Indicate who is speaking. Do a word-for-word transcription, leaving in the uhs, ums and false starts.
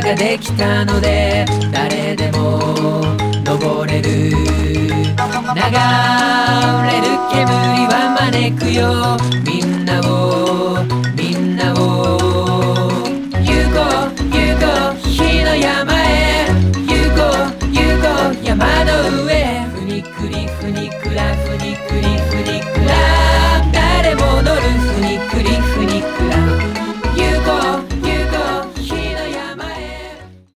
Speaker 1: ができたので誰でも登れる。流れる煙は招くよ、みんなをみんなを。行こう行こう火の山